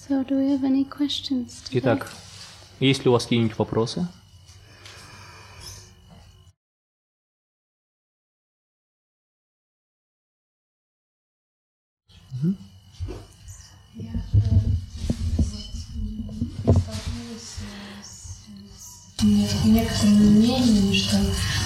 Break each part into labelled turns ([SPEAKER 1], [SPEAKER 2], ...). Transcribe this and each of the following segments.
[SPEAKER 1] So, do we have any questions today?
[SPEAKER 2] Итак, есть ли у вас какие-нибудь вопросы?
[SPEAKER 3] Я столкнулась с некоторыми мнениями, что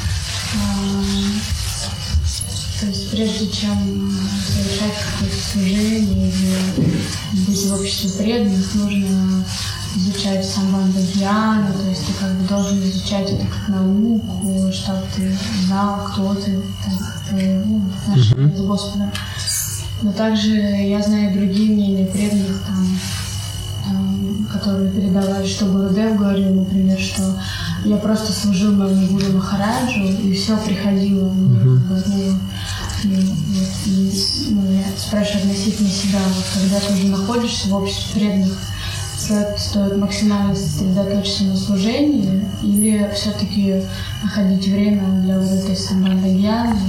[SPEAKER 3] то есть прежде чем совершать какое-то служение или быть в обществе преданных, нужно изучать самбандха-гьяну, то есть ты как бы должен изучать это как науку, чтобы ты знал, кто ты, как ты отношения с Господом. Но также я знаю другие мнения преданных, которые передавали, что Гурудев говорил, например, что я просто служил моему гуру Махараджу, и все приходило мне. Я спрашиваю относительно себя, вот когда ты уже находишься в обществе преданных, стоит максимально сосредоточиться на служении или все-таки находить время для вот этой самбандха-гьяны?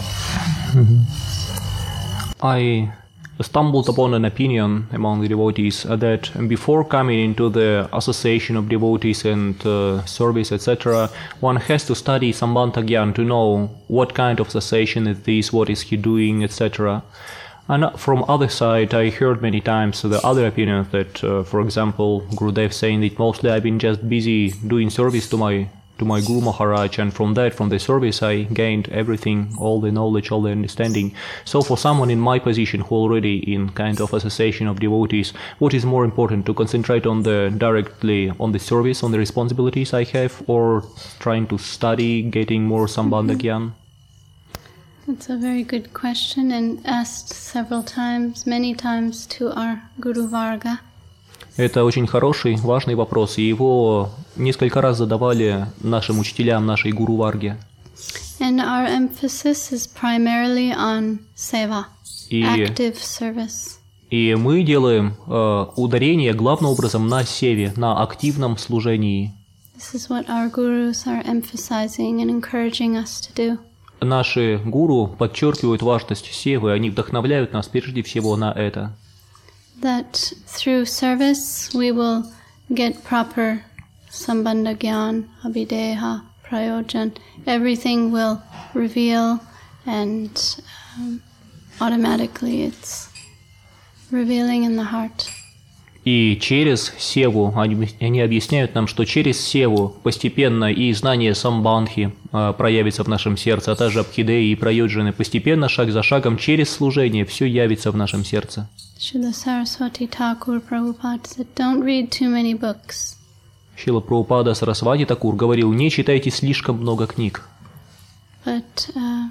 [SPEAKER 2] I stumbled upon an opinion among the devotees that before coming into the association of devotees and service, etc., one has to study Sambandha Gyan to know what kind of association is this, what is he doing, etc. And from other side, I heard many times the other opinion that, for example, Gurudev saying that mostly I've been just busy doing service to my Guru Maharaj, and from the service I gained everything, all the knowledge, all the understanding. So for someone in my position who already in kind of association of devotees, what is more important, to concentrate on directly on the service, on the responsibilities I have, or trying to study, getting more Sambandha Gyan?
[SPEAKER 1] That's a very good question and asked many times to our Guru Varga.
[SPEAKER 2] Это очень хороший, важный вопрос, и его несколько раз задавали нашим учителям, нашей Гуру Варге.
[SPEAKER 1] And our emphasis is primarily on seva, active service.
[SPEAKER 2] И мы делаем ударение главным образом на севе, на активном служении.
[SPEAKER 1] This is what our gurus are emphasizing and encouraging us to do.
[SPEAKER 2] Наши гуру подчеркивают важность севы, они вдохновляют нас прежде всего на это.
[SPEAKER 1] That through service we will get proper Sambandha Gyan, Abhideha, Prayojan. Everything will reveal and automatically it's revealing in the heart.
[SPEAKER 2] И через севу, они объясняют нам, что через севу постепенно и знание самбандхи проявится в нашем сердце, а также абхидеи и прайоджаны. Постепенно, шаг за шагом, через служение все явится в нашем сердце.
[SPEAKER 1] Srila Saraswati Thakur Prabhupada said, don't read too many books.
[SPEAKER 2] Шрила Прабхупада Сарасвати Такур говорил, не читайте слишком много книг.
[SPEAKER 1] But,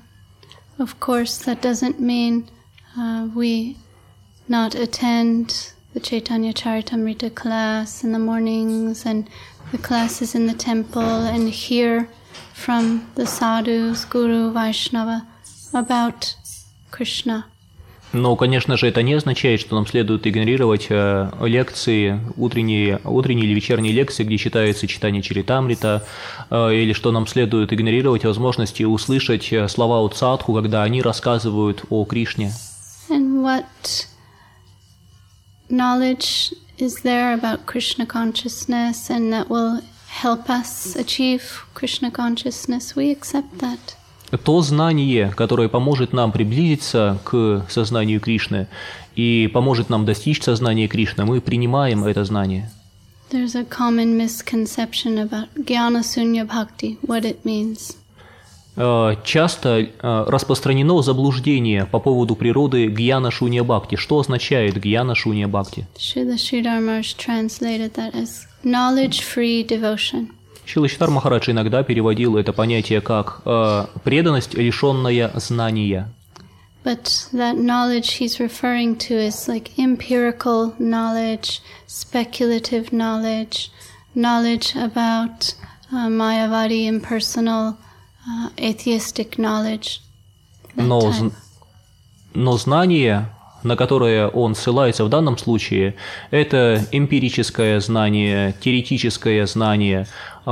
[SPEAKER 1] of course, that doesn't mean we not attend the Chaitanya Charitamrita class in the mornings and the classes in the temple and hear from the sadhus, Guru, Vaishnava about Krishna.
[SPEAKER 2] Но, конечно же, это не означает, что нам следует игнорировать лекции, утренние или вечерние лекции, где читается читание Чаритамрита, или что нам следует игнорировать возможности услышать слова от садху, когда они рассказывают о Кришне.
[SPEAKER 1] And what knowledge is there about Krishna consciousness and that will help us achieve Krishna consciousness? We accept that.
[SPEAKER 2] То знание, которое поможет нам приблизиться к сознанию Кришны и поможет нам достичь сознания Кришны, мы принимаем это знание.
[SPEAKER 1] There's a common misconception about Jnana Sunya Bhakti, what it means.
[SPEAKER 2] Часто распространено заблуждение по поводу природы Гьяна Шунья Бхакти. Что означает Гьяна Шунья Бхакти?
[SPEAKER 1] Srila Sridhar Maharaj translated that as knowledge-free devotion.
[SPEAKER 2] Шрила Читар Махарадж иногда переводил это понятие как преданность, лишенная знания.
[SPEAKER 1] But that knowledge he's referring to is like empirical knowledge, speculative knowledge, knowledge about Mayavadi impersonal atheistic knowledge.
[SPEAKER 2] Но знание, на которое он ссылается в данном случае, это эмпирическое знание, теоретическое знание,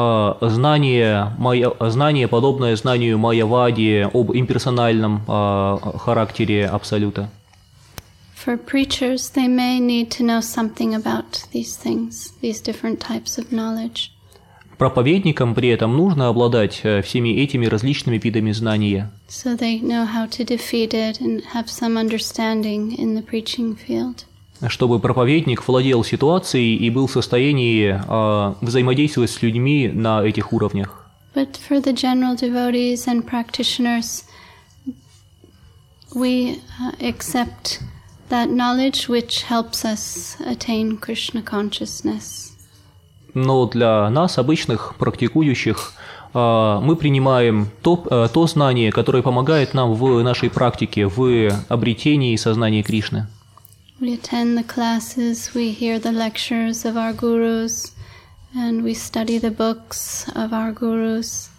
[SPEAKER 2] знание, подобное знанию Майявади об имперсональном характере Абсолюта.
[SPEAKER 1] for preachers, they may need to know something about these things, these different types of knowledge.
[SPEAKER 2] Проповедникам при этом нужно обладать всеми этими различными видами знания.
[SPEAKER 1] So they know how to defeat it and have some understanding in the preaching field.
[SPEAKER 2] Чтобы проповедник владел ситуацией и был в состоянии взаимодействовать с людьми на этих уровнях.
[SPEAKER 1] But for the general devotees and practitioners, we accept that knowledge which helps us attain Krishna consciousness.
[SPEAKER 2] Но для нас, обычных практикующих, мы принимаем то знание, которое помогает нам в нашей практике, в обретении сознания Кришны.
[SPEAKER 1] We attend the classes, we hear the lectures of our gurus, and we study the books of our gurus.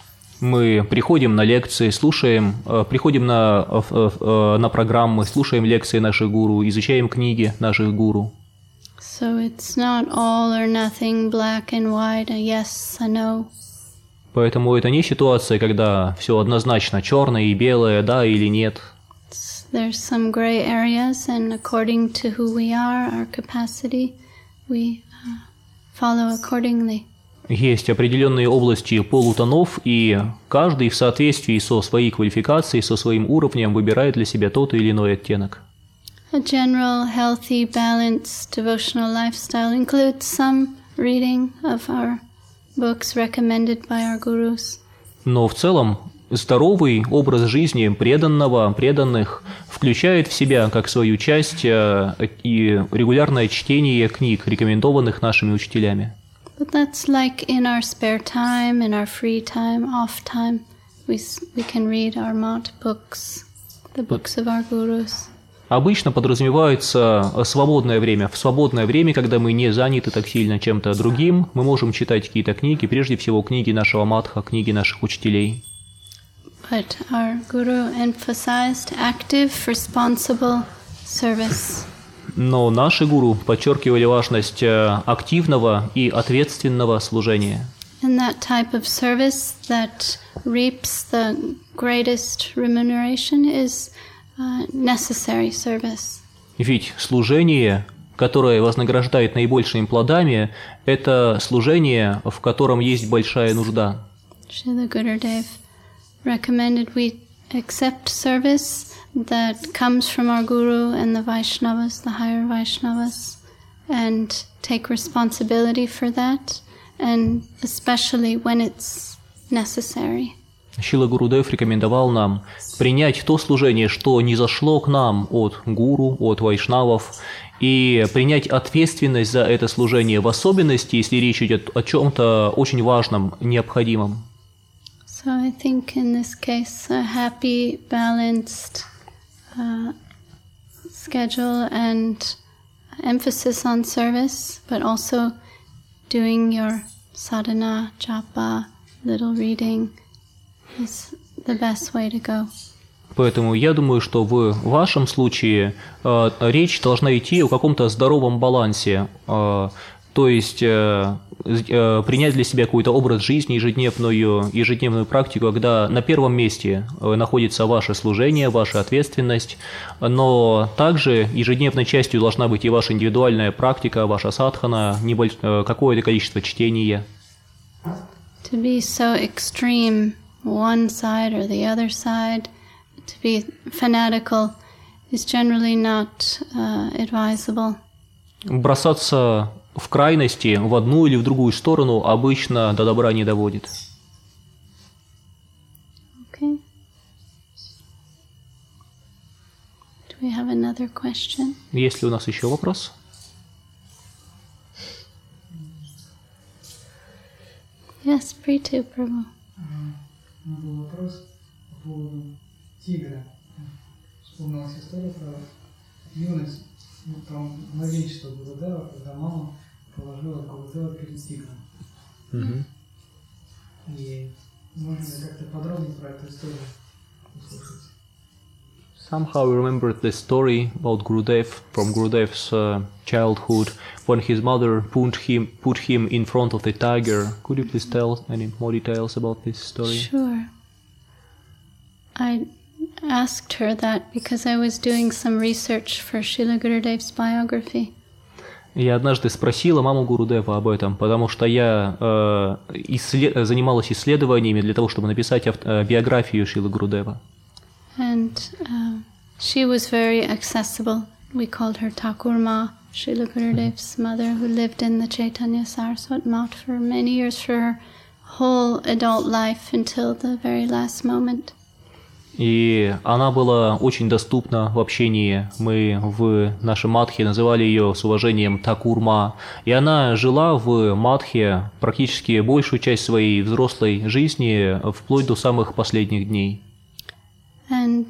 [SPEAKER 2] Мы приходим на лекции, приходим на программы, слушаем лекции наших гуру, изучаем книги наших гуру.
[SPEAKER 1] So it's not all or nothing, black and white, a yes, a no.
[SPEAKER 2] Поэтому это не ситуация, когда все однозначно черное и белое, да или нет.
[SPEAKER 1] There's some gray areas, and according to who we are, our capacity, we follow accordingly.
[SPEAKER 2] Есть определенные области полутонов, и каждый в соответствии со своей квалификацией, со своим уровнем выбирает для себя тот или иной оттенок.
[SPEAKER 1] A general, healthy, balanced devotional lifestyle includes some reading of our books recommended by our gurus.
[SPEAKER 2] Но в целом здоровый образ жизни преданных включает в себя как свою часть и регулярное чтение книг, рекомендованных нашими учителями.
[SPEAKER 1] But that's like in our spare time, in our free time, off time, we can read our mat books, the books of our gurus.
[SPEAKER 2] Обычно подразумевается свободное время. В свободное время, когда мы не заняты так сильно чем-то другим, мы можем читать какие-то книги, прежде всего книги нашего матха, книги наших учителей.
[SPEAKER 1] But our guru emphasized active, responsible service.
[SPEAKER 2] Но наши гуру подчеркивали важность активного и ответственного служения.
[SPEAKER 1] And that type of service that reaps the greatest remuneration is necessary service.
[SPEAKER 2] Ведь служение, которое вознаграждает наибольшими плодами, это служение, в котором есть большая нужда.
[SPEAKER 1] Srila Gurudev recommended we accept service that comes from our Guru and the Vaishnavas, the higher Vaishnavas, and take responsibility for that, and especially when it's necessary.
[SPEAKER 2] Шрила Гурудев рекомендовал нам принять то служение, что низошло к нам от гуру, от вайшнавов, и принять ответственность за это служение, в особенности, если речь идет о чем-то очень важном, необходимом.
[SPEAKER 1] So I think in this case a happy, balanced schedule and emphasis on service, but also doing your sadhana, japa, little reading is the best way to go.
[SPEAKER 2] Поэтому я думаю, что в вашем случае речь должна идти о каком-то здоровом балансе, то есть принять для себя какой-то образ жизни, ежедневную практику, когда на первом месте находится ваше служение, ваша ответственность, но также ежедневной частью должна быть и ваша индивидуальная практика, ваша садхана, какое-то количество чтения.
[SPEAKER 1] To be so extreme, one side or the other side, to be fanatical is generally not advisable.
[SPEAKER 2] Бросаться в крайности в одну или в другую сторону обычно до добра не доводит.
[SPEAKER 1] Okay. Do we have another question?
[SPEAKER 2] Есть ли у нас еще вопрос?
[SPEAKER 1] Yes, Pritu Prabhu.
[SPEAKER 4] Был вопрос по поводу тигра. Вспомнилась история про юность, про младенчество Гурудева, когда мама положила Гурудева перед тигром. И можно ли как-то подробнее про эту историю услышать?
[SPEAKER 2] Somehow I remembered the story about Gurudev from Gurudev's childhood when his mother put him in front of the tiger. Could you please tell any more details about this story?
[SPEAKER 1] Sure. I asked her that because I was doing some research for Srila Gurudev's biography.
[SPEAKER 2] Я однажды спросила маму Гурудева об этом, потому что я занималась исследованиями для того, чтобы написать биографию Шрилы Гурудева.
[SPEAKER 1] And she was very accessible. We called her Thakur Ma, Srila Gurudev's mother, who lived in the Chaitanya Saraswat Math for many years, for her whole adult life until the very last moment.
[SPEAKER 2] И она была очень доступна в общении. Мы в нашей матхе называли ее с уважением Такурма. И она жила в матхе практически большую часть своей взрослой жизни, вплоть до самых последних дней.
[SPEAKER 1] And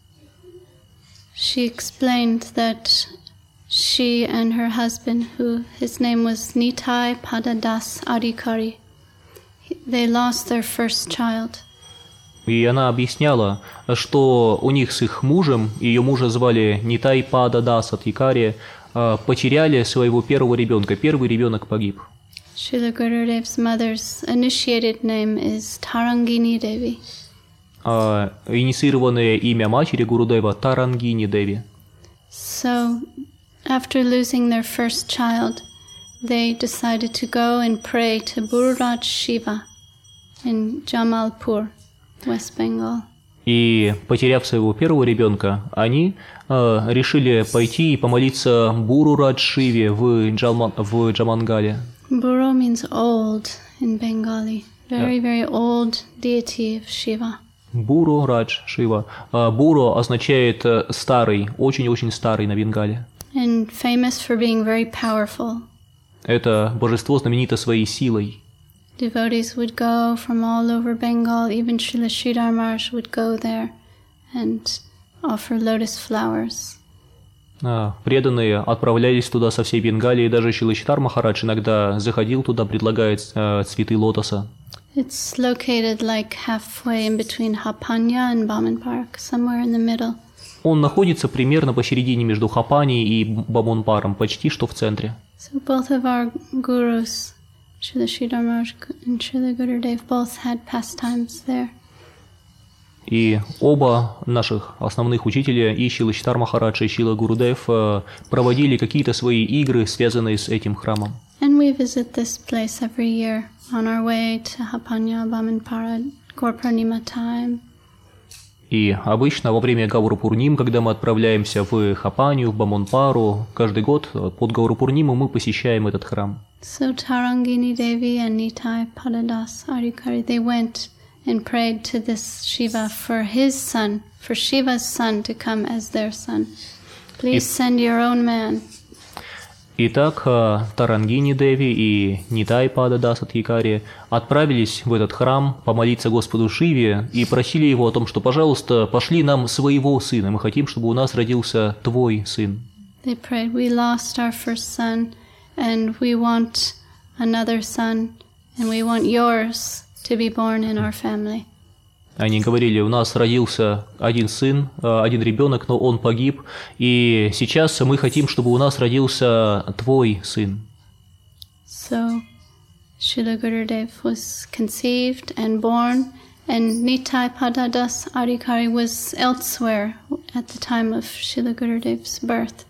[SPEAKER 1] she explained that she and her husband, who his name was Nitai Padadas Adhikari, they lost their first child.
[SPEAKER 2] И она объясняла, что у них с их мужем, ее мужа звали Нитай Пададас Адхикари, потеряли своего первого ребенка. Первый ребенок погиб.
[SPEAKER 1] Srila Gurudev's mother's initiated name is Tarangini Devi.
[SPEAKER 2] Инициированное имя матери Гурудева Тарангини Деви.
[SPEAKER 1] So, after losing their first child, they decided to go and pray to Bururaj Shiva in Jamalpur, West Bengal.
[SPEAKER 2] И, потеряв своего первого ребенка, они решили пойти и помолиться Бурурадж Шиве в Джамангале.
[SPEAKER 1] Buru means old in Bengali. Very, very old deity of Shiva.
[SPEAKER 2] Бурурадж Шива. Буру означает старый, очень-очень старый на Бенгале.
[SPEAKER 1] And famous for being very powerful.
[SPEAKER 2] Это божество знаменито своей силой.
[SPEAKER 1] Devotees would go from all over Bengal, even Srila Sridhar Maharaj would go there and offer lotus flowers.
[SPEAKER 2] Преданные отправлялись туда со всей Бенгалии, даже Шрила Шридхар Махарадж иногда заходил туда, предлагая цветы лотоса.
[SPEAKER 1] It's located like halfway in between Hapanya and Baman Park, somewhere in the middle.
[SPEAKER 2] Он находится примерно посередине между Хапани и Бамонпаром, почти что в центре.
[SPEAKER 1] So both of our gurus, Srila Sridhar Maharaj and Srila Gurudev, both had pastimes there.
[SPEAKER 2] И оба наших основных учителя, и Шрила Шридхар Махарадж, и Шрила Гурудев, проводили какие-то свои игры, связанные с этим храмом.
[SPEAKER 1] And we visit this place every year on our way to Hapanya, Bamanpara, Gaur-Purnima time.
[SPEAKER 2] И обычно во время Гаура-Пурним, когда мы отправляемся в Хапанию, в Бамонпару, каждый год под Гаура-Пурниму мы посещаем этот храм.
[SPEAKER 1] So Tarangini Devi and Nitai Padadas Adhikari, they went and prayed to this Shiva for his son, for Shiva's son to come as their son. Please send your own man.
[SPEAKER 2] Итак, Тарангини Деви и Нитай Пададас Адхикари отправились в этот храм помолиться Господу Шиве и просили его о том, что, пожалуйста, пошли нам своего сына, мы хотим, чтобы у нас родился твой сын.
[SPEAKER 1] They prayed, we lost our first son, and we want another son, and we want yours to be born in our family.
[SPEAKER 2] Они говорили, у нас родился один сын, один ребенок, но он погиб, и сейчас мы хотим, чтобы у нас родился твой сын.
[SPEAKER 1] So, Srila Gurudev was conceived and born, and Nitai Padadas Adhikari was elsewhere at the time of Srila Gurudev's birth.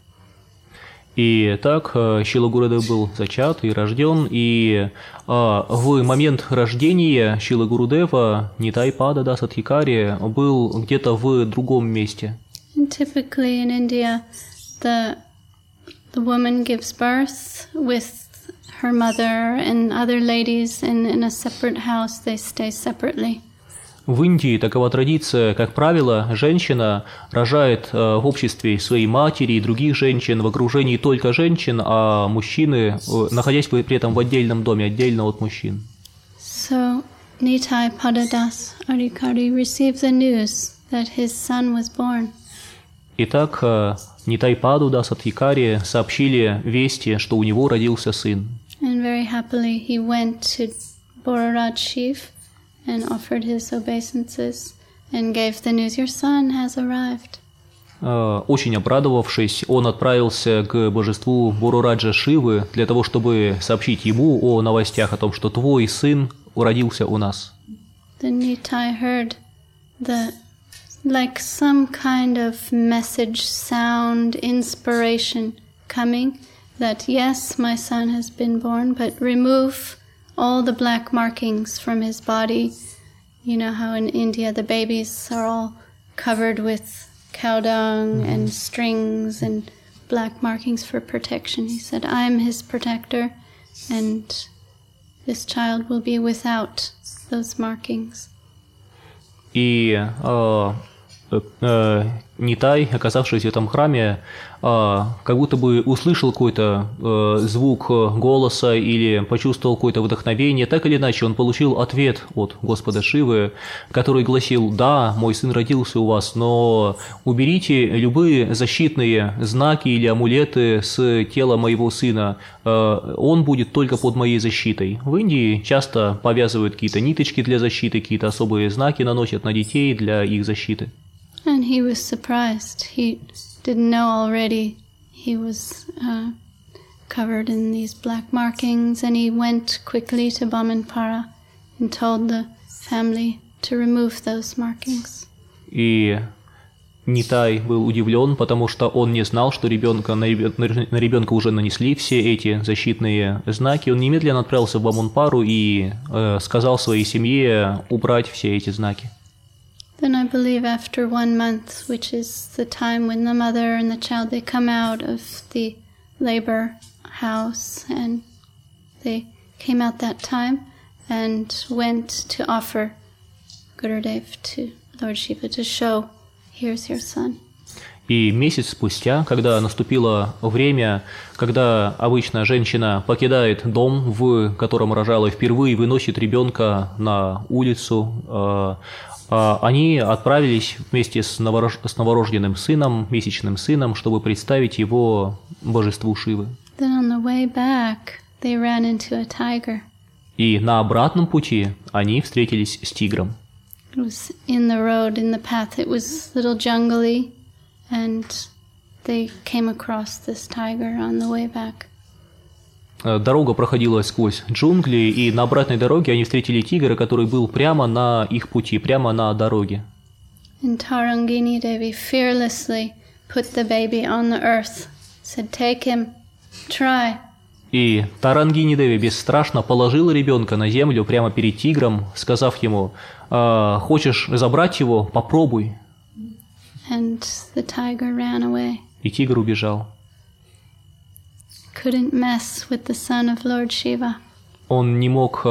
[SPEAKER 2] И так Шрила Гурудев был зачат и рожден, и в момент рождения Шрила Гурудева Нитай Пададас Адхикари был где-то в другом месте.
[SPEAKER 1] And typically in India, the woman gives birth with her mother and other ladies in a separate house. They stay separately.
[SPEAKER 2] В Индии такова традиция, как правило, женщина рожает в обществе своей матери и других женщин, в окружении только женщин, а мужчины, находясь при этом в отдельном доме, отдельно от мужчин.
[SPEAKER 1] So, Nitai Padadas Adhikari received the news that his son was born.
[SPEAKER 2] Итак, Нитай Пададас Адхикари сообщили вести, что у него родился сын.
[SPEAKER 1] And very happily he went to Bururaj Shiva and offered his obeisances and gave the news, your son has arrived.
[SPEAKER 2] Очень обрадовавшись, он отправился к божеству Бурураджа Шивы для того, чтобы сообщить ему о новостях о том, что твой сын родился у нас.
[SPEAKER 1] Then Nitai heard the like some kind of message, sound, inspiration coming that yes, my son has been born, but remove all the black markings from his body. You know how in India the babies are all covered with cow dung and strings and black markings for protection. He said, I'm his protector, and this child will be without those markings.
[SPEAKER 2] И Нитай, оказавшись в этом храме, как будто бы услышал какой-то звук голоса или почувствовал какое-то вдохновение. Так или иначе, он получил ответ от Господа Шивы, который гласил: «Да, мой сын родился у вас, но уберите любые защитные знаки или амулеты с тела моего сына. Он будет только под моей защитой». В Индии часто повязывают какие-то ниточки для защиты, какие-то особые знаки наносят на детей для их защиты.
[SPEAKER 1] And he was surprised. He didn't know already he was covered in these black markings, and he went quickly to Bamanpara and told the family to remove those markings.
[SPEAKER 2] И Нитай был удивлен, потому что он не знал, что на ребенка уже нанесли все эти защитные знаки. Он немедленно отправился в Баманпару и сказал своей семье убрать все эти знаки.
[SPEAKER 1] Then I believe after 1 month, which is the time when the mother and the child, they come out of the labor house, and they came out that time and went to offer Gurudev to Lord Shiva to show, here's your son.
[SPEAKER 2] И месяц спустя, когда наступило время, когда обычно женщина покидает дом, в котором рожала, впервые выносит ребенка на улицу, они отправились вместе с новорожденным сыном, месячным сыном, чтобы представить его божеству Шивы.
[SPEAKER 1] Then on the way back, they ran into a tiger.
[SPEAKER 2] И на обратном пути они встретились с тигром.
[SPEAKER 1] It was in the road, in the path. It was a little jungly, and they came across this tiger on the way back.
[SPEAKER 2] Дорога проходила сквозь джунгли, и на обратной дороге они встретили тигра, который был прямо на их пути, прямо на дороге.
[SPEAKER 1] And Tarangini Devi fearlessly put the baby on the earth, said, "Take him, try."
[SPEAKER 2] И Тарангини Деви бесстрашно положила ребенка на землю прямо перед тигром, сказав ему: «Хочешь забрать его? Попробуй».
[SPEAKER 1] And the tiger ran away.
[SPEAKER 2] И тигр убежал.
[SPEAKER 1] Couldn't mess with the son of Lord Shiva.
[SPEAKER 2] Он не мог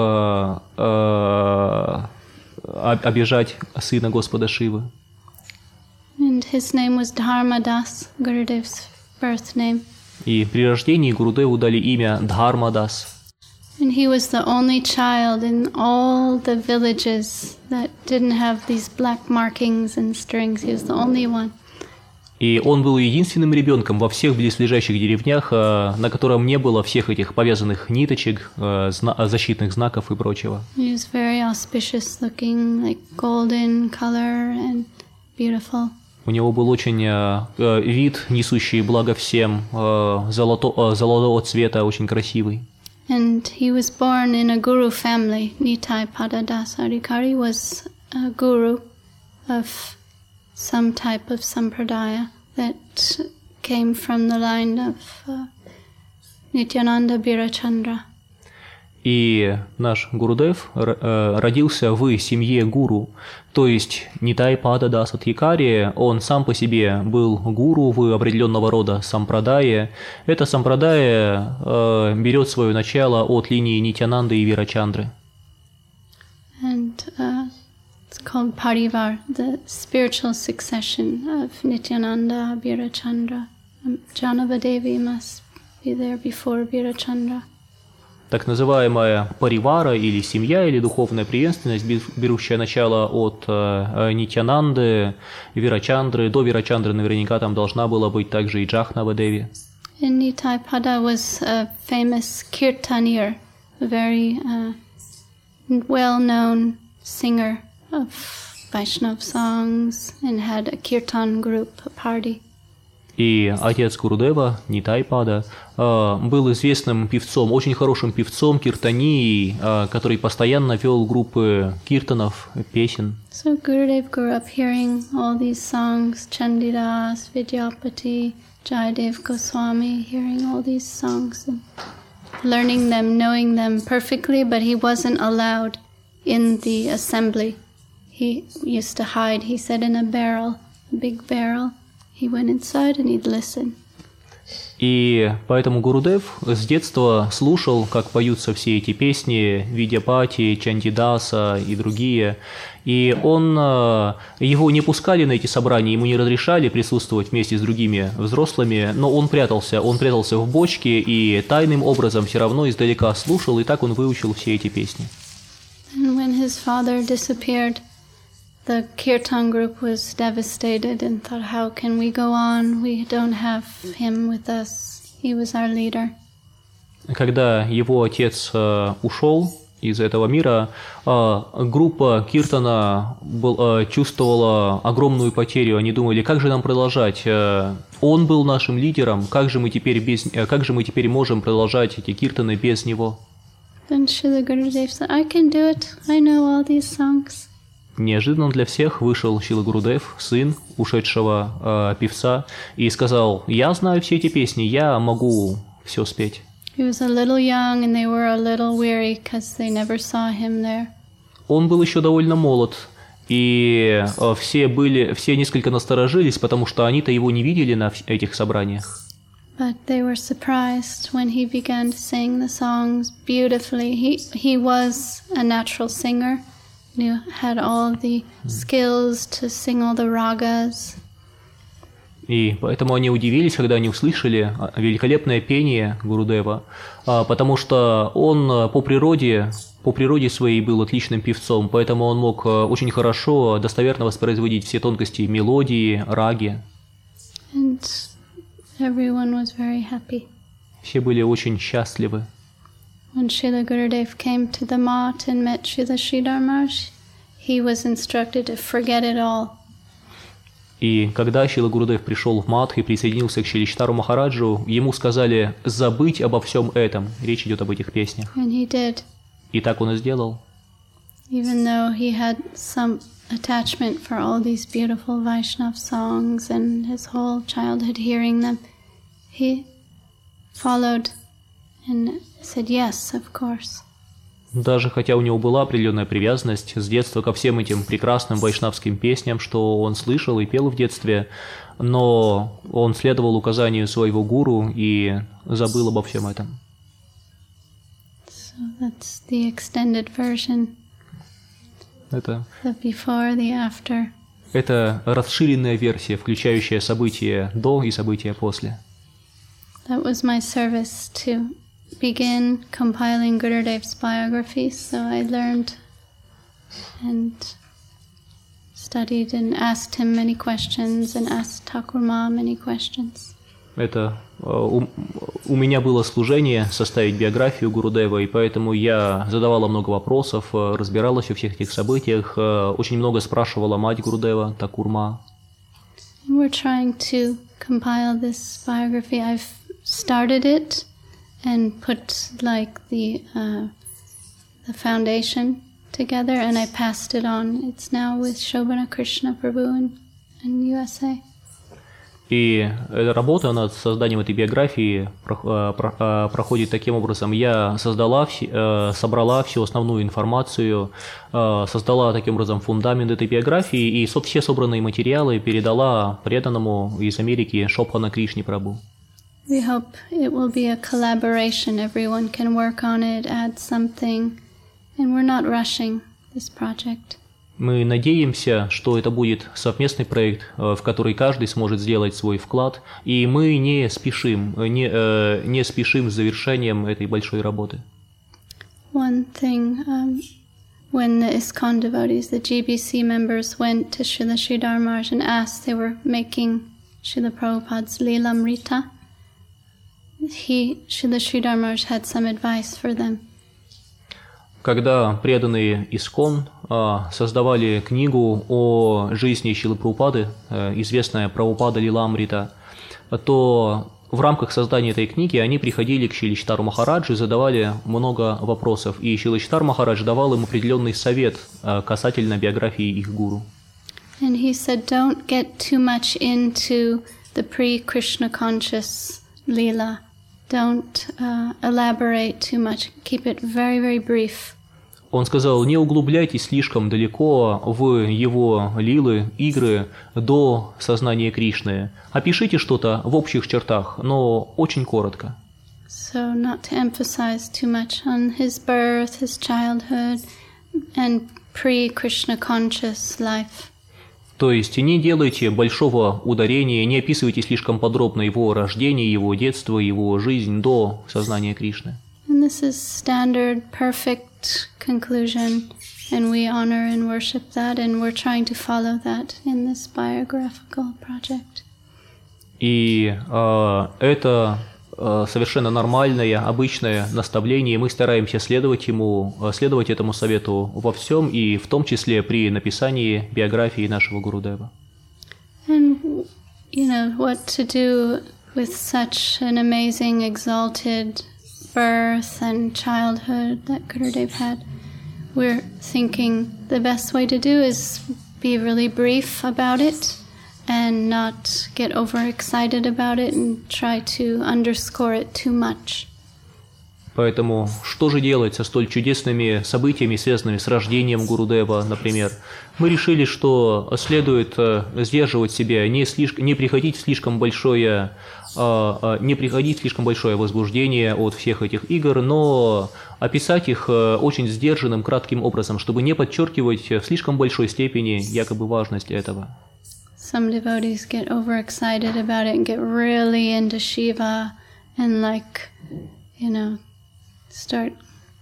[SPEAKER 2] обижать сына Господа Шивы.
[SPEAKER 1] And his name was Dharmadas, Gurudev's birth name.
[SPEAKER 2] И при рождении Гурудеву дали имя Дхармадас.
[SPEAKER 1] And he was the only child in all the villages that didn't have these black markings and strings. He was the only one.
[SPEAKER 2] И он был единственным ребенком во всех близлежащих деревнях, на котором не было всех этих повязанных ниточек, защитных знаков и прочего.
[SPEAKER 1] He was very auspicious looking, like golden color and beautiful.
[SPEAKER 2] У него был очень вид, несущий благо всем, золотого цвета, очень красивый.
[SPEAKER 1] And he was born in a guru family. Nitai Pada Das Adhikari was a guru of some type of sampradaya that came from the line of Nityananda Birachandra.
[SPEAKER 2] И наш Гурудев родился в семье гуру, то есть Нитай Пада Дас Адхикари, он сам по себе был гуру в определенного рода сампрадае. Это сампрадая берет свое начало от линии Нитянанды и Вирачандры.
[SPEAKER 1] And it's called Parivar, the spiritual succession of Nityananda, Birachandra. Janavadevi must be there before Birachandra.
[SPEAKER 2] Так называемая паривара или семья, или духовная преемственность, берущая начало от Нитянанды, Вирачандры. До Вирачандры наверняка там должна была быть также и Джахнава-деви.
[SPEAKER 1] And Nitai Pada was a famous kirtanir, a very well-known singer of Vaishnav songs, and had a kirtan group, a party.
[SPEAKER 2] И отец Гурудева, Нитай Пада, был известным певцом, очень хорошим певцом киртании, который постоянно вел группы киртанов, песен.
[SPEAKER 1] So Gurudev grew up hearing all these songs, Chandidas, Vidyapati, Jayadev Goswami, hearing all these songs and learning them, knowing them perfectly, but he wasn't allowed in the assembly. He used to hide, he said, in a barrel, a big barrel. He went inside and he'd listen.
[SPEAKER 2] И поэтому Гурудев с детства слушал, как поются все эти песни Видьяпати, Чандидаса и другие. И его не пускали на эти собрания, ему не разрешали присутствовать вместе с другими взрослыми, но он прятался в бочке и тайным образом все равно издалека слушал, и так он выучил все эти песни.
[SPEAKER 1] And when his father disappeared, the Kirtan group was devastated and thought, how can we go on? We don't have him with us. He was our leader.
[SPEAKER 2] Когда его отец ушел из этого мира, группа Киртана чувствовала огромную потерю. Они думали, как же нам продолжать? Он был нашим лидером, как же мы теперь можем продолжать эти Киртаны без него?
[SPEAKER 1] Then Srila Gurudev said, I can do it. I know all these songs.
[SPEAKER 2] Неожиданно для всех вышел Шрила Гурудев, сын ушедшего певца, и сказал: «Я знаю все эти песни, я могу все спеть».
[SPEAKER 1] He was a little young and they were a little weary because they never saw him there.
[SPEAKER 2] Он был еще довольно молод, и все несколько насторожились, потому что они-то его не видели на этих собраниях.
[SPEAKER 1] But they were surprised when he began to sing the songs beautifully. He was a natural singer. He had all the skills to sing all the ragas.
[SPEAKER 2] И поэтому они удивились, когда они услышали великолепное пение Гурудева, потому что он по природе своей был отличным певцом, поэтому он мог очень хорошо, достоверно воспроизводить все тонкости мелодии, раги.
[SPEAKER 1] And everyone was very happy.
[SPEAKER 2] Все были очень счастливы.
[SPEAKER 1] When Srila Gurudev came to the mat and met Srila Sridhar Maharaj, he was instructed to forget it all.
[SPEAKER 2] И когда Шрила Гурудев пришел в мат и присоединился к Шри Читару Махараджу, ему сказали забыть обо всем этом. Речь идет об этих песнях.
[SPEAKER 1] And he did.
[SPEAKER 2] И так он и сделал.
[SPEAKER 1] Even though he had some attachment for all these beautiful Vaishnav songs and his whole childhood hearing them, he followed and said yes, of course.
[SPEAKER 2] Даже хотя у него была определенная привязанность с детства ко всем этим прекрасным вайшнавским песням, что он слышал и пел в детстве, но он следовал указанию своего гуру и забыл обо всем этом.
[SPEAKER 1] So that's the extended version.
[SPEAKER 2] Это
[SPEAKER 1] The before, the after.
[SPEAKER 2] Это расширенная версия, включающая события до и события после.
[SPEAKER 1] That was my service to begin compiling Gurudev's biography. So I learned and studied and asked him many questions and asked Thakur Ma many questions.
[SPEAKER 2] Это у меня было служение составить биографию Гурудева, и поэтому я задавала много вопросов, разбиралась во всех этих событиях, очень много спрашивала мать Гурудева, Тхакур Ма.
[SPEAKER 1] We're trying to compile this biography. I've started it and put like the foundation together, and I passed it on. It's now with Shobhana Krishna Prabhu in USA.
[SPEAKER 2] И работа над созданием этой биографии проходит таким образом. Я собрала всю основную информацию, создала таким образом фундамент этой биографии и все собранные материалы передала преданному из Америки Шобхана Кришне Прабху.
[SPEAKER 1] We hope it will be a collaboration. Everyone can work on it, add something, and we're not rushing this project.
[SPEAKER 2] Мы надеемся, что это будет совместный проект, в который каждый сможет сделать свой вклад, и мы не спешим с завершением этой большой работы.
[SPEAKER 1] One thing, when the ISKCON devotees, the GBC members, went to Srila Sridhar Maharaj and asked, they were making Srila Prabhupada's Lilamrita. Srila Sridhar Maharaj had some advice for them.
[SPEAKER 2] Когда преданные ИСККОН создавали книгу о жизни Шрилы Прабхупады, известная Прабхупада Лиламрита, то в рамках создания этой книги они приходили к Шрилачитару Махараджу и задавали много вопросов. И Шрилачитар Махарадж давал им определенный совет касательно биографии их гуру.
[SPEAKER 1] And he said, don't get too much into the pre-Krishna conscious lila. Don't elaborate too much. Keep it very, very brief.
[SPEAKER 2] Он сказал, не углубляйтесь слишком далеко в его лилы, игры до сознания Кришны. Опишите что-то в общих чертах, но очень коротко.
[SPEAKER 1] So not to emphasize too much on his birth, his childhood, and pre-Krishna conscious life.
[SPEAKER 2] То есть не делайте большого ударения, не описывайте слишком подробно его рождение, его детство, его жизнь до сознания Кришны.
[SPEAKER 1] And this is standard, perfect conclusion, and we honor and worship that, and we're trying to follow that in this biographical project.
[SPEAKER 2] И это совершенно нормальное, обычное наставление, и мы стараемся следовать этому совету во всем, и в том числе при написании биографии нашего Гурудева.
[SPEAKER 1] And, you know, what to do with such an amazing, exalted birth and childhood that Gurudev had. We're thinking the best way to do is be really brief about it and not get overexcited about it and try to underscore it too much.
[SPEAKER 2] Поэтому что же делать со столь чудесными событиями, связанными с рождением Гурудева, например? Мы решили, что следует сдерживать себя, не приходить в слишком большое возбуждение от всех этих игр, но описать их очень сдержанным, кратким образом, чтобы не подчеркивать в слишком большой степени якобы важность этого.
[SPEAKER 1] Some devotees get overexcited about it and get really into Shiva and start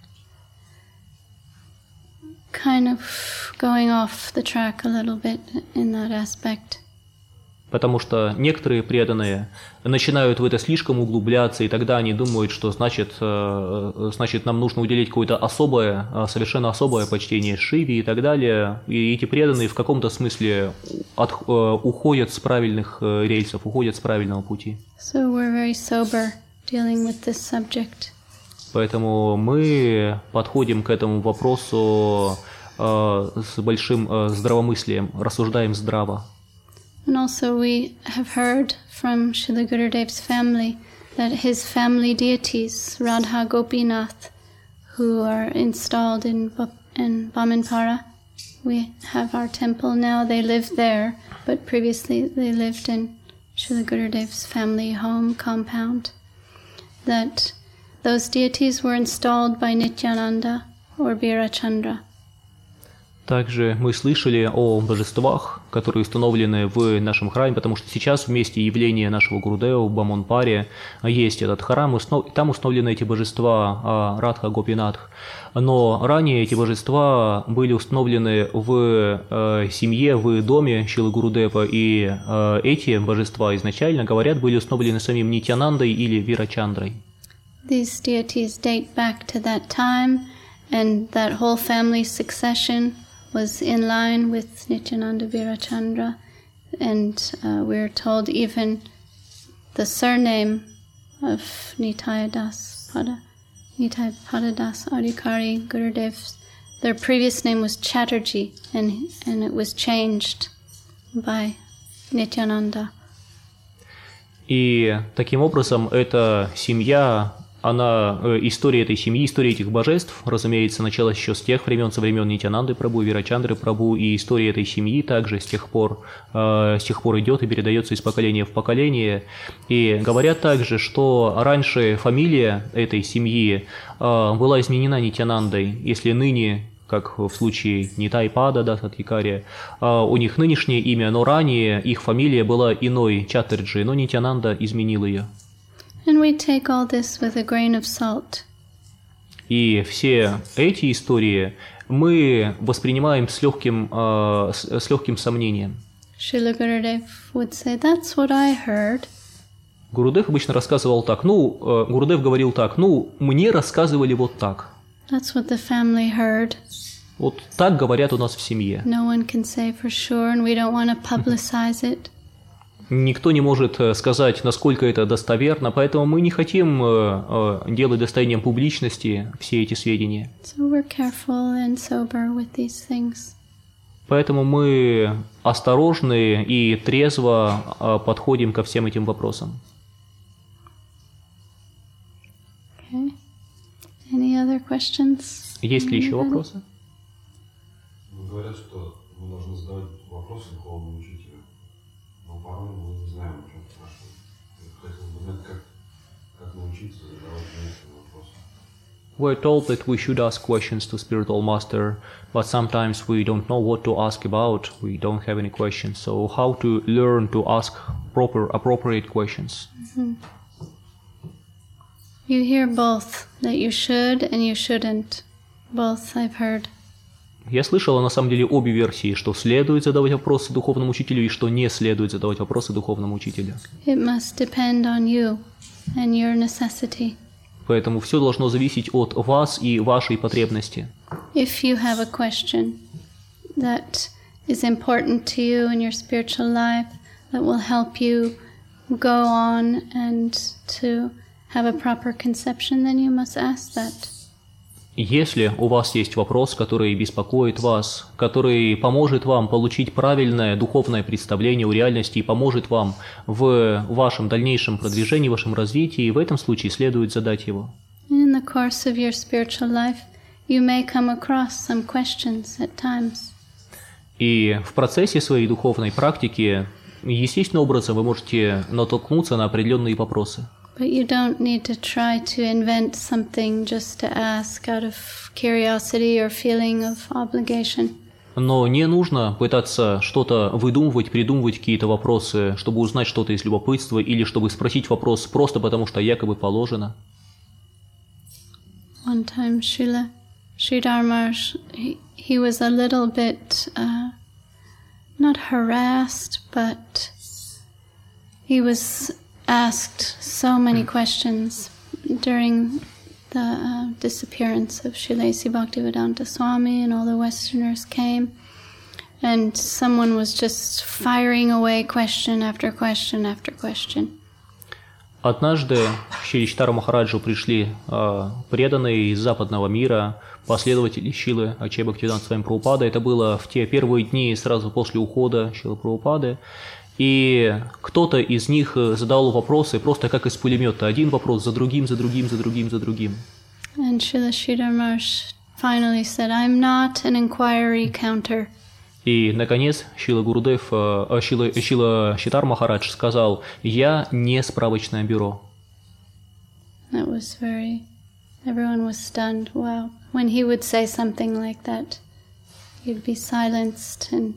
[SPEAKER 1] kind of going off the track a little bit in that aspect.
[SPEAKER 2] Потому что некоторые преданные начинают в это слишком углубляться, и тогда они думают, что значит нам нужно уделить какое-то совершенно особое почтение Шиве и так далее. И эти преданные в каком-то смысле уходят с правильных рельсов, уходят с правильного пути.
[SPEAKER 1] So we're very sober dealing with this subject.
[SPEAKER 2] Поэтому мы подходим к этому вопросу с большим здравомыслием, рассуждаем здраво.
[SPEAKER 1] And also we have heard from Srila Gurudev's family that his family deities, Radha Gopinath, who are installed in Vamanpara, we have our temple now, they live there, but previously they lived in Srila Gurudev's family home compound, that those deities were installed by Nityananda or Virachandra.
[SPEAKER 2] Также мы слышали о божествах, которые установлены в нашем храме, потому что сейчас в месте явления нашего Гурудева в Баманпаре есть этот храм, и там установлены эти божества Радха Гопинатх. Но ранее эти божества были установлены в семье, в доме Шрилы Гурудева, и эти божества изначально, говорят, были установлены самим Нитьянандой или Вирачандрой.
[SPEAKER 1] These deities date back to that time, and that whole family succession was in line with Nityananda Virachandra, and we're told even the surname of Nitai Padadas Adhikari Gurudev, their previous name was Chatterjee, and it was changed by Nityananda.
[SPEAKER 2] И таким образом эта семья, история этой семьи, история этих божеств, разумеется, началась еще с тех времен, со времен Нитьянанды Прабху, Вирачандры Прабху, и история этой семьи также с тех пор идет и передается из поколения в поколение. И говорят также, что раньше фамилия этой семьи была изменена Нитьянандой, если ныне, как в случае Нитай Пададас Адхикари, у них нынешнее имя, но ранее их фамилия была иной, Чаттерджи, но Нитьянанда изменил ее.
[SPEAKER 1] And we take all this with a grain of salt.
[SPEAKER 2] И все эти истории мы воспринимаем с легким сомнением.
[SPEAKER 1] Srila Gurudev would say, that's what I heard.
[SPEAKER 2] Гурудев обычно рассказывал так, Гурудев говорил так, мне рассказывали вот так.
[SPEAKER 1] That's what the family heard.
[SPEAKER 2] Вот так говорят у нас в семье.
[SPEAKER 1] No one can say for sure, and we don't want to publicize it.
[SPEAKER 2] Никто не может сказать, насколько это достоверно, поэтому мы не хотим делать достоянием публичности все эти сведения.
[SPEAKER 1] So we're careful and sober with these things.
[SPEAKER 2] Поэтому мы осторожны и трезво подходим ко всем этим вопросам.
[SPEAKER 1] Okay. Any other questions?
[SPEAKER 2] Есть ли еще вопросы?
[SPEAKER 5] Говорят, что мы должны задавать вопросы духовному учителю, но порой мы не знаем, о чем спрашивать. Хотел бы знать, как научиться задавать уместные вопросы.
[SPEAKER 2] We're told that we should ask questions to spiritual master, but sometimes we don't know what to ask about. We don't have any questions. So how to learn to ask appropriate questions?
[SPEAKER 1] Mm-hmm. You hear both, that you should and you shouldn't. Both I've heard.
[SPEAKER 2] Я слышала на самом деле обе версии, что следует задавать вопросы духовному учителю и что не следует задавать вопросы духовному учителю.
[SPEAKER 1] It must depend on you and your necessity.
[SPEAKER 2] Поэтому все должно зависеть от вас и вашей потребности.
[SPEAKER 1] If you have a question that is important to you in your spiritual life, that will help you go on and to have a proper conception, then you must ask that.
[SPEAKER 2] Если у вас есть вопрос, который беспокоит вас, который поможет вам получить правильное духовное представление о реальности и поможет вам в вашем дальнейшем продвижении, в вашем развитии, в этом случае следует задать его.
[SPEAKER 1] In the course of your spiritual life, you may come across some questions at times.
[SPEAKER 2] И в процессе своей духовной практики, естественным образом, вы можете натолкнуться на определенные вопросы.
[SPEAKER 1] But you don't need to try to invent something just to ask out of curiosity or feeling of obligation.
[SPEAKER 2] Но не нужно пытаться что-то выдумывать, придумывать какие-то вопросы, чтобы узнать что-то из любопытства или чтобы спросить вопрос просто потому, что якобы положено.
[SPEAKER 1] One time Sridhar Maharaj, he was a little bit not harassed, but he was asked so many questions during the disappearance of Shilesi Bhaktivedanta Swami, and all the Westerners came, and someone was just firing away question after question after question.
[SPEAKER 2] Однажды к Шри Чайтанья Махараджу пришли преданные из западного мира, последователи Шрилы Ачарья Бхактивиданта Свами Прабхупады. Это было в те первые дни сразу после ухода Шрилы Прабхупады. И кто-то из них задал вопросы просто как из пулемета. Один вопрос за другим, за другим, за другим, за другим.
[SPEAKER 1] And Srila Sridhar Maharaj finally said, I'm not an inquiry counter.
[SPEAKER 2] И, наконец, Шрила Чайтанья Махарадж сказал, я не справочное бюро.
[SPEAKER 1] That was everyone was stunned. Wow. When he would say something like that, he'd be silenced and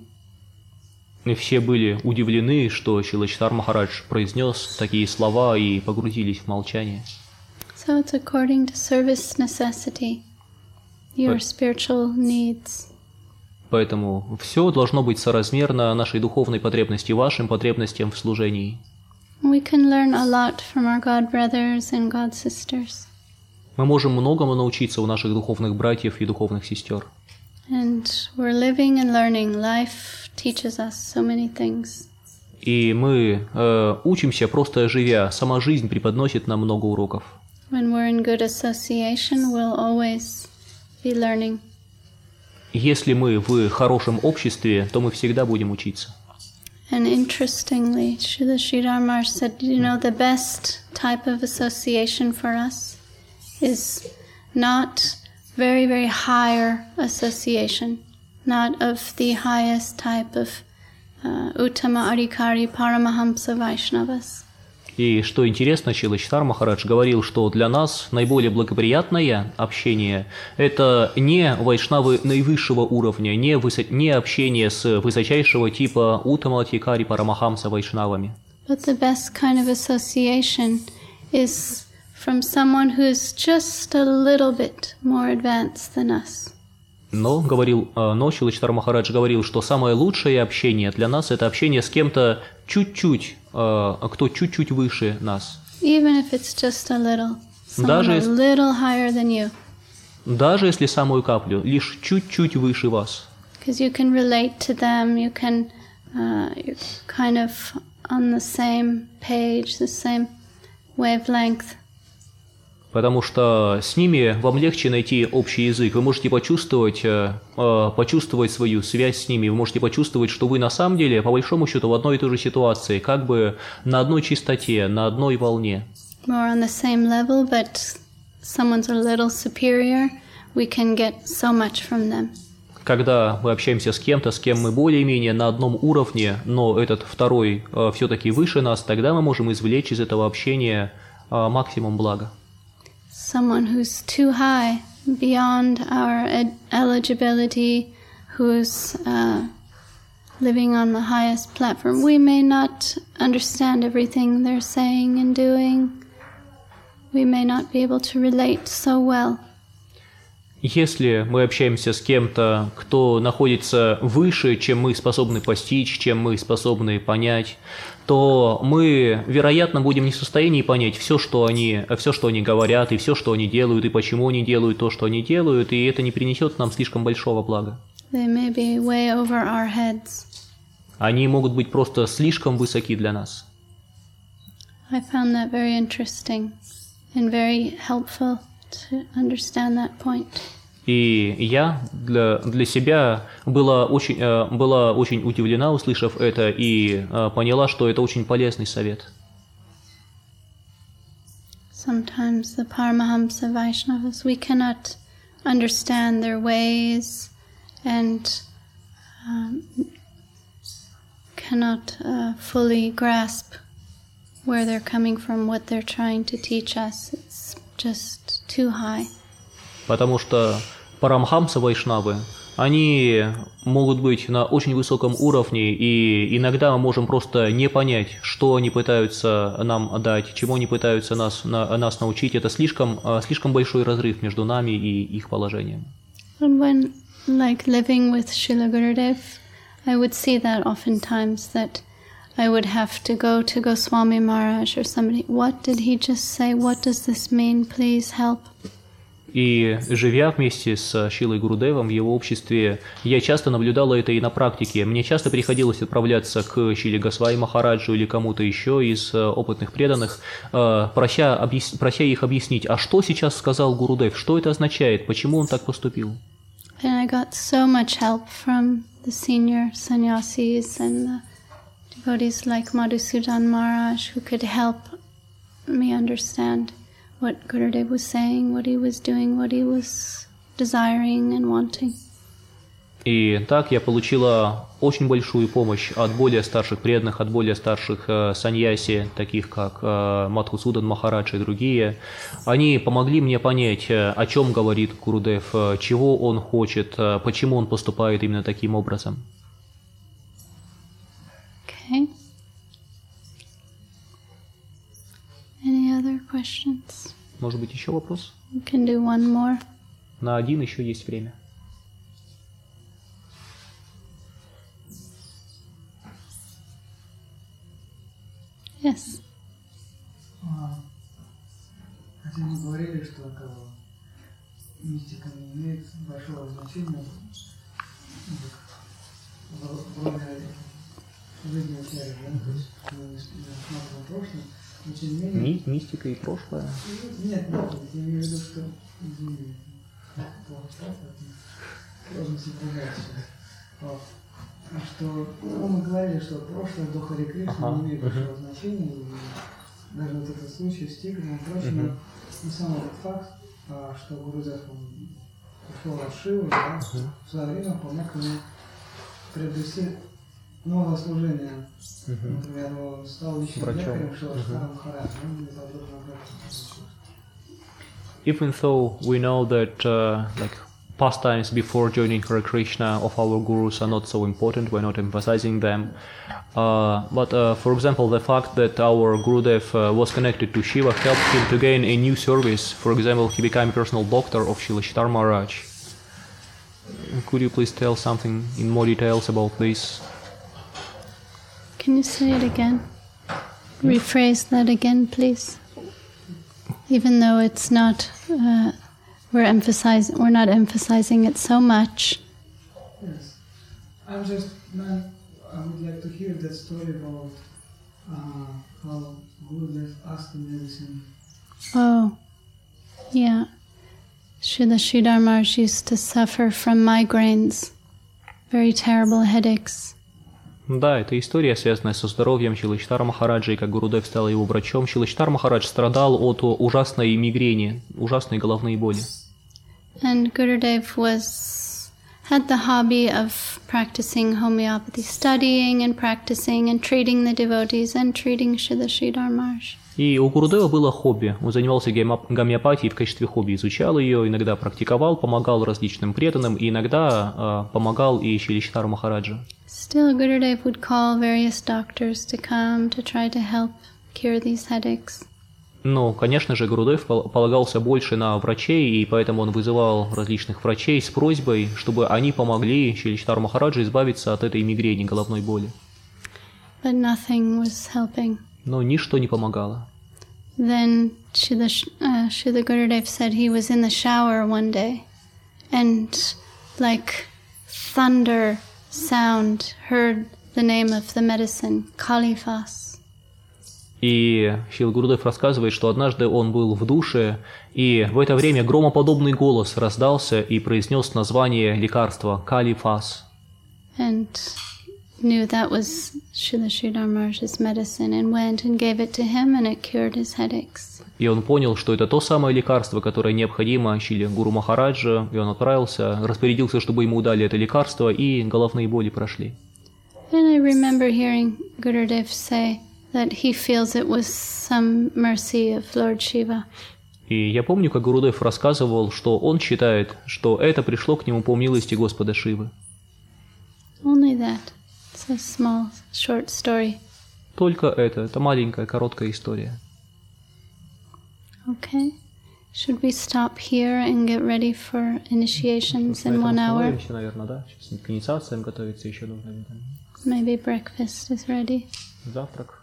[SPEAKER 2] И все были удивлены, что Шрила Чайтанья Махарадж произнес такие слова и погрузились в молчание.
[SPEAKER 1] So it's according to service necessity, your spiritual needs.
[SPEAKER 2] Поэтому все должно быть соразмерно нашей духовной потребности, вашим потребностям в служении.
[SPEAKER 1] We can learn a lot from our God brothers and God sisters.
[SPEAKER 2] Мы можем многому научиться у наших духовных братьев и духовных сестер.
[SPEAKER 1] And we're living and learning. Life teaches us so many things.
[SPEAKER 2] И мы учимся, просто живя. Сама жизнь преподносит нам много уроков.
[SPEAKER 1] When we're in good association, we'll always be learning.
[SPEAKER 2] Если мы в хорошем обществе, то мы всегда будем учиться.
[SPEAKER 1] And interestingly, Srila Sridhar Maharaj said, the best type of association for us is not very, very higher association, not of the highest type of Uttama Adhikari Paramahamsa Vaishnavas.
[SPEAKER 2] И что интересно, Шрила Чайтанья Махарадж говорил, что для нас наиболее благоприятное общение – это не вайшнавы наивысшего уровня, не общение с высочайшего типа Уттама Адхикари Парамахамса вайшнавами.
[SPEAKER 1] But the best kind of association is from someone who's just a little bit more advanced than us.
[SPEAKER 2] Но Шрила Чайтанья Махарадж говорил, что самое лучшее общение для нас – это общение с кем-то чуть-чуть, кто чуть-чуть выше нас.
[SPEAKER 1] Even if it's just a little, someone a little higher than you.
[SPEAKER 2] Даже если самую каплю, лишь чуть-чуть выше вас.
[SPEAKER 1] Because you can relate to them, you can kind of on the same page, the same wavelength.
[SPEAKER 2] Потому что с ними вам легче найти общий язык. Вы можете почувствовать свою связь с ними. Вы можете почувствовать, что вы на самом деле, по большому счету, в одной и той же ситуации, как бы на одной частоте, на одной волне.
[SPEAKER 1] We're on the same level, but someone's a little superior. We can get so much from them.
[SPEAKER 2] Когда мы общаемся с кем-то, с кем мы более-менее на одном уровне, но этот второй все-таки выше нас, тогда мы можем извлечь из этого общения максимум блага.
[SPEAKER 1] Someone who's too high, beyond our eligibility, who's living on the highest platform, we may not understand everything they're saying and doing. We may not be able to relate so well.
[SPEAKER 2] Если мы общаемся с кем-то, кто находится выше, чем мы способны постичь, чем мы способны понять, то мы, вероятно, будем не в состоянии понять все, что они говорят, и все, что они делают, и почему они делают то, что они делают, и это не принесет нам слишком большого блага.
[SPEAKER 1] They may be way over our heads.
[SPEAKER 2] Они могут быть просто слишком высоки для нас.
[SPEAKER 1] I found that very interesting and very helpful to understand that point.
[SPEAKER 2] И я для себя была очень удивлена, услышав это, и поняла, что это очень полезный совет.
[SPEAKER 1] Sometimes the Paramahamsa Vaishnavas, we cannot understand their ways and cannot fully grasp where they're coming from, what they're trying to teach us. It's just too high.
[SPEAKER 2] Потому что парамхамса вайшнавы, они могут быть на очень высоком уровне, и иногда мы можем просто не понять, что они пытаются нам дать, чему они пытаются нас научить. Это слишком большой разрыв между нами и их положением.
[SPEAKER 1] And when, like, living with Srila Gurudev, I would see that oftentimes, that I would have to go to Goswami Maharaj or somebody. What did he just say? What does this mean? Please help.
[SPEAKER 2] И живя вместе с Шрилой Гурудевом в его обществе, я часто наблюдала это и на практике. Мне часто приходилось отправляться к Шриле Госвами Махараджу или кому-то еще из опытных преданных, прося их объяснить, а что сейчас сказал Гурудев, что это означает, почему он так поступил.
[SPEAKER 1] And I got so much help from the senior sannyasis and the devotees like Madhusudan Maharaj, who could help me understand what Gurudev was saying, what he was doing, what he was desiring and wanting.
[SPEAKER 2] И так я получила очень большую помощь от более старших преданных, от более старших саньяси, таких как Мадхусудан Махарадж и другие. Они помогли мне понять, о чем говорит Гурудев, чего он хочет, почему он поступает именно таким образом.
[SPEAKER 1] Okay. Any other questions?
[SPEAKER 2] Может быть, еще вопрос?
[SPEAKER 1] We can do one more.
[SPEAKER 2] На один еще есть время.
[SPEAKER 1] Yes.
[SPEAKER 4] Хотя мы говорили, что мистика не имеет большого значения в роли жизни тела, да? То есть мы не рассматриваем прошлое, но тем не менее...
[SPEAKER 2] Мистика и прошлое?
[SPEAKER 4] Нет, я имею в виду, что... Извини, плохо стало, сложно соображать сейчас. Что мы говорили, что прошлое до Хари Кришны не имеет большого значения, и даже вот этот случай с тигром и прочим, и сам этот факт, что Гурудев ушел от Шивы, да, в свое время помог ему приобрести новое служение. Например, он стал личным лекарем Шилашкара Махараджа.
[SPEAKER 2] Even though we know that pastimes before joining Hare Krishna of our gurus are not so important, we're not emphasizing them. But for example, the fact that our Gurudev was connected to Shiva helped him to gain a new service. For example, he became a personal doctor of Srila Chitar Maharaj. Could you please tell something in more details about this?
[SPEAKER 1] Can you say it again? Rephrase that again, please. Even though it's not... we're not emphasizing it so much.
[SPEAKER 4] Yes. I would like to hear that story about how Gurudev asked the medicine.
[SPEAKER 1] Oh, yeah. Srila Sridhar Maharaj used to suffer from migraines, very terrible headaches.
[SPEAKER 2] Да, это история, связанная со здоровьем Шрила Махараджа, и как Гурудев стал его врачом. Шрила Махарадж страдал от ужасной мигрени, ужасной головной боли.
[SPEAKER 1] And Gurudev had the hobby of practicing homeopathy, studying and practicing and treating the devotees and treating Srila Sridhar Maharaj.
[SPEAKER 2] И у Гурудева было хобби. Он занимался гомеопатией в качестве хобби, изучал ее, иногда практиковал, помогал различным преданным, и иногда помогал и Шрила Махараджа.
[SPEAKER 1] Still, Gurudev would call various doctors to come to try to help cure these headaches.
[SPEAKER 2] Но, конечно же, Гурудев полагался больше на врачей, и поэтому он вызывал различных врачей с просьбой, чтобы они помогли Шрила Махараджу избавиться от этой мигрени, головной боли.
[SPEAKER 1] But nothing was helping.
[SPEAKER 2] Но ничто не помогало.
[SPEAKER 1] Then Srila Gurudev said he was in the shower one day, and like thunder sound heard the name of the medicine, Kalifas.
[SPEAKER 2] И Шрила Гурудев рассказывает, что однажды он был в душе, и в это время громоподобный голос раздался и произнес название лекарства Калифас.
[SPEAKER 1] And knew that was Srila Sridhar Maharaj's medicine and went and gave it to him and it cured his headaches.
[SPEAKER 2] И он понял, что это то самое лекарство, которое необходимо Шриле Гуру Махараджа, и он отправился, распорядился, чтобы ему дали это лекарство, и головные боли прошли.
[SPEAKER 1] And I remember hearing Gurudev say that he feels it was some mercy of Lord Shiva.
[SPEAKER 2] И я помню, как Гурудев рассказывал, что он считает, что это пришло к нему по милости Господа Шивы.
[SPEAKER 1] Only that. It's a small, short story.
[SPEAKER 2] Только это маленькая, короткая история.
[SPEAKER 1] Okay. Should we stop here and get ready for initiations in 1 hour?
[SPEAKER 2] Наверное, да. Сейчас к инициациям готовиться еще нужно.
[SPEAKER 1] Maybe breakfast is ready.
[SPEAKER 2] Завтрак.